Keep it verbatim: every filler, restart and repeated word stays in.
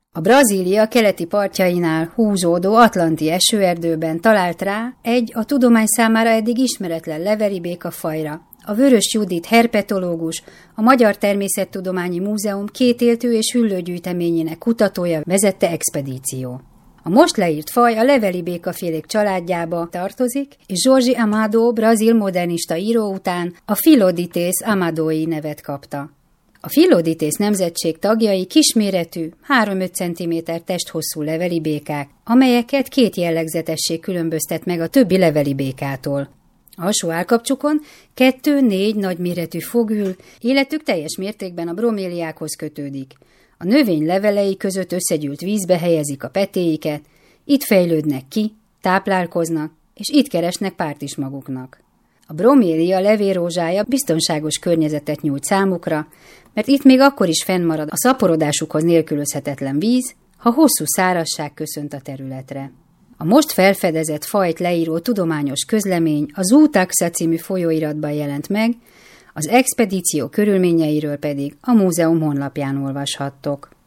A Brazília keleti partjainál húzódó atlanti esőerdőben talált rá egy a tudomány számára eddig ismeretlen leveli békafajra. A Vörös Judit herpetológus, a Magyar Természettudományi Múzeum kétéltő és hüllőgyűjteményének kutatója vezette expedíció. A most leírt faj a leveli békafélék családjába tartozik, és Jorge Amado, brazil modernista író után a Philodithes amadoi nevet kapta. A Philodithes nemzetség tagjai kisméretű, három-öt centiméter testhosszú leveli békák, amelyeket két jellegzetesség különböztet meg a többi leveli békától. Alsó állkapcsukon kettő-négy nagyméretű fog ül, életük teljes mértékben a broméliákhoz kötődik. A növény levelei között összegyűlt vízbe helyezik a petéiket, itt fejlődnek ki, táplálkoznak, és itt keresnek párt is maguknak. A bromélia levélrózsája biztonságos környezetet nyújt számukra, mert itt még akkor is fennmarad a szaporodásukhoz nélkülözhetetlen víz, ha hosszú szárazság köszönt a területre. A most felfedezett fajt leíró tudományos közlemény a Zootaxa című folyóiratban jelent meg, az expedíció körülményeiről pedig a múzeum honlapján olvashattok.